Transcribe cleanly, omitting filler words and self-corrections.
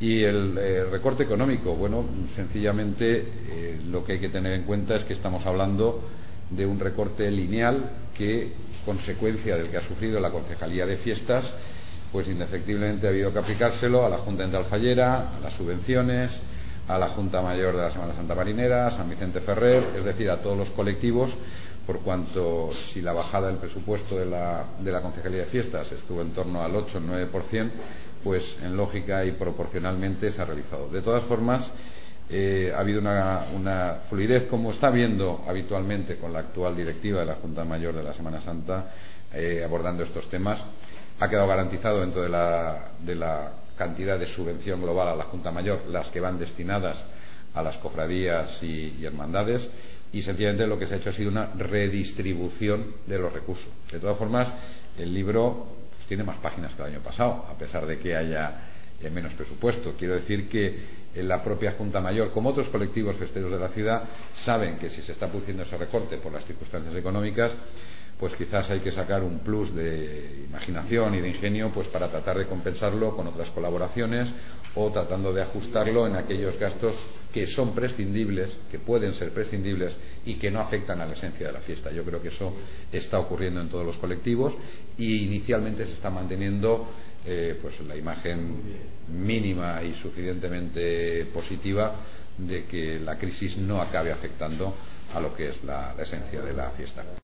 Y el recorte económico, bueno, sencillamente lo que hay que tener en cuenta es que estamos hablando de un recorte lineal que, consecuencia del que ha sufrido la Concejalía de Fiestas, pues indefectiblemente ha habido que aplicárselo a la Junta Central Fallera, a las subvenciones, a la Junta Mayor de la Semana Santa Marinera, a San Vicente Ferrer, es decir, a todos los colectivos, por cuanto si la bajada del presupuesto de la Concejalía de Fiestas estuvo en torno al 8 o 9%, pues en lógica y proporcionalmente se ha realizado. De todas formas, ha habido una fluidez, como está habiendo habitualmente con la actual directiva de la Junta Mayor de la Semana Santa, abordando estos temas. Ha quedado garantizado dentro de la cantidad de subvención global a la Junta Mayor las que van destinadas a las cofradías y hermandades, y sencillamente lo que se ha hecho ha sido una redistribución de los recursos. De todas formas, el libro pues tiene más páginas que el año pasado, a pesar de que haya menos presupuesto. Quiero decir que la propia Junta Mayor, como otros colectivos festeros de la ciudad, saben que si se está produciendo ese recorte por las circunstancias económicas, pues quizás hay que sacar un plus de imaginación y de ingenio pues para tratar de compensarlo con otras colaboraciones o tratando de ajustarlo en aquellos gastos que son prescindibles, que pueden ser prescindibles y que no afectan a la esencia de la fiesta. Yo creo que eso está ocurriendo en todos los colectivos y inicialmente se está manteniendo pues la imagen mínima y suficientemente positiva de que la crisis no acabe afectando a lo que es la esencia de la fiesta.